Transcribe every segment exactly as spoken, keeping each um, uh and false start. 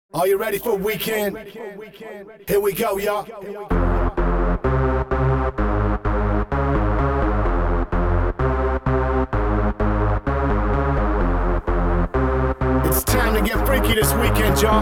Are you ready for weekend? Here we go, y'all. It's time to get freaky this weekend, y'all.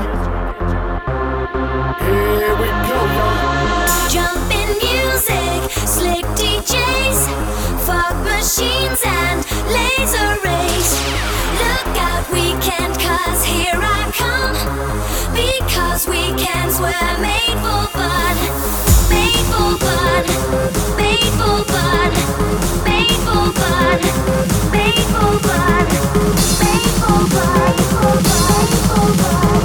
Here we go, y'all. Jumpin' music, slick D Js, fog machines and laser rays. Look out weekend, cause here I come. Because weekends were made for fun. Made for fun. Made for fun. Made for fun. Made for fun. Made for fun. For fun. For fun.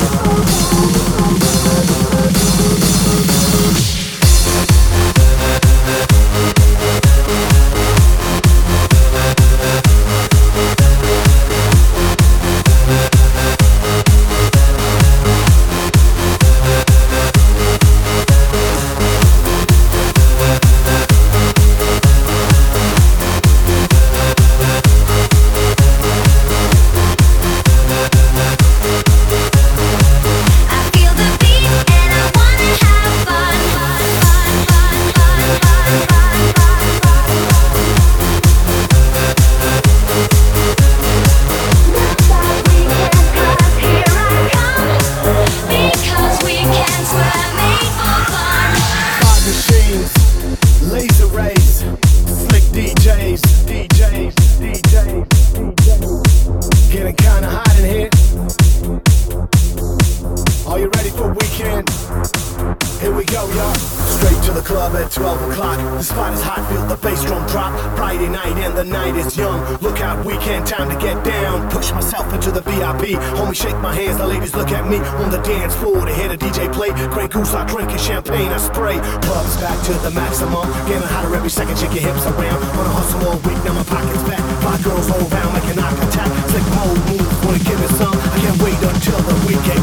Laser rays, slick D Js, D Js, D Js, D Js. Getting kinda hot in here. Are you ready for weekend? Here we go, y'all. Straight to the club at twelve o'clock. The spot is hot, feel the bass drum drop. Friday night and the night is young. Look out, weekend, time to get down. Push myself into the V I P. Homie, shake my hands, the ladies look at me. On the dance floor, to hear the D J play. Grey Goose, I drinking champagne, I spray. Clubs back to the maximum. Getting hotter every second, shake your hips around. Wanna hustle all week, now my pocket's fat. Five girls all around, make an eye contact. Slick mode moves, wanna give it some. I can't wait until the weekend